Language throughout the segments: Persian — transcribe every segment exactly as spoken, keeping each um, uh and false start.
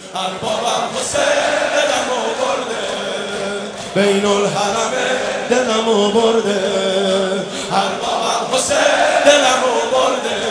اربابم حسین دلمو برده، بین الحرمه دلمو برده، اربابم حسین دلمو برده،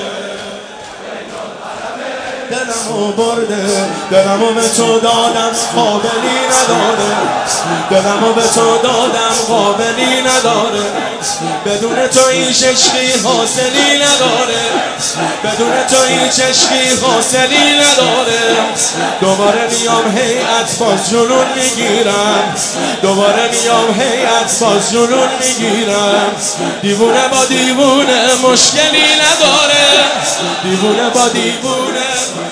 دلمو برده. دلمو به تو دادم قابلی نداره، دلمو به تو دادم قابلی نداره، بدون تو هیچ عشقی حاصلی نداره، بدون تو هیچ عشقی حاصلی نداره. دوباره میام هیئت باز جنون میگیرم، دوباره میام هیئت باز جنون میگیرم. دیوونه با دیوونه مشکلی نداره، دیوونه با دیوونه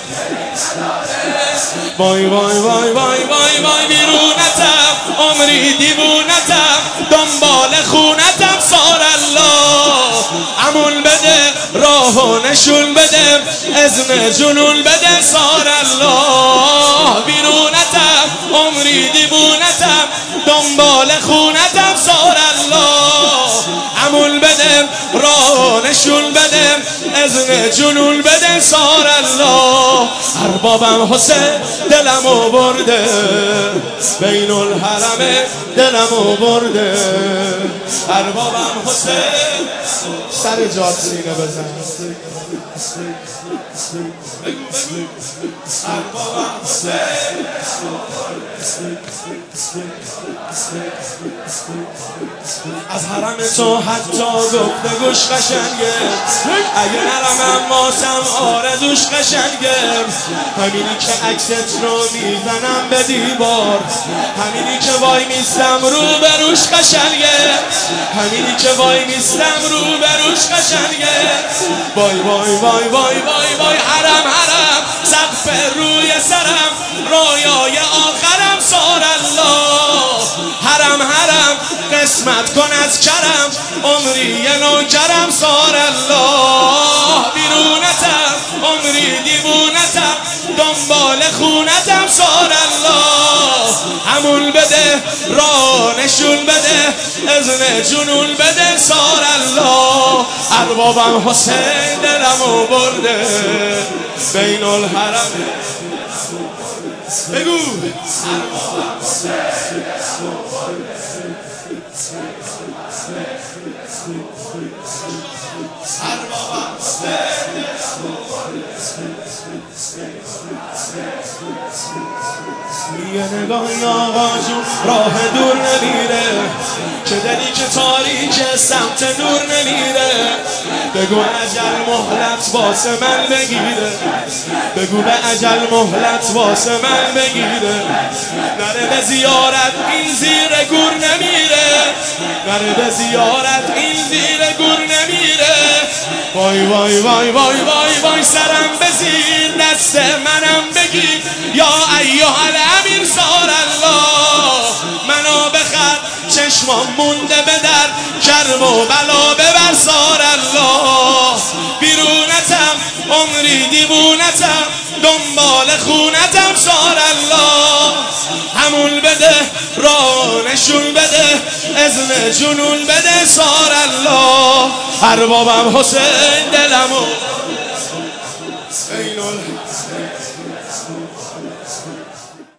وای وای وای وای وای وای بیرونتم عمری دیوونتم، دنبال خونتم سار الله. عمول بده راهو نشون بده، اذن جنون بده سار الله. بیرونتم عمری دیوونتم، دنبال خونتم سار الله. عمول بده راهو نشون بده، اذن جنون بده سار الله. اربابم حسین دلمو برده، بین الحرمه دلمو برده، اربابم حسین. سر جات سینه بزن، بگو بگو. اربابم حسین از حرم تو حتی گفته گوش قشنگه، اگه نرمم ماسم آرزوش قشنگه. همینی که عکست رو میزنم به دیوار، همینی که وای میستم رو بروش قشنگه، همینی که وای میستم رو بروش قشنگه. وای وای وای وای وای وای حرم حرم، سقف روی سرم رویای آخرم سار الله. حرم حرم قسمت کن از کرم، عمری نوکرم سار الله. بیرونتم عمری دیوونتم، دنبال خونتم سار الله. همون بده راه نشون بده، اذن جنون بده سار الله. اربابم حسین دلمو برده، بین الحرم بگو. اربابم حسین دلمو برده، اربابم حسین دلمو برده. یه نگاهی آقا جون راه دور نمیره، که دلی که تاریک سمت نور نمیره. بگو اجل مهلت واسه من بگیره، بگو به اجل مهلت واسه من بگیره. نره به زیارت این زیر گور نمیره، نره به زیارت این زیر گور نمیره. وای وای وای وای وای وای سرم بزیر دست منم بگیر، یا ایها الامیر سار الله. منو بخر چشمام مونده به در، کرب و بلا ببر سار الله. بیرونتم عمری دیوونتم، دنبال خونتم سار الله. همون بده راه نشون بده، اذن جنون بده سار الله. اربابم حسین دلمو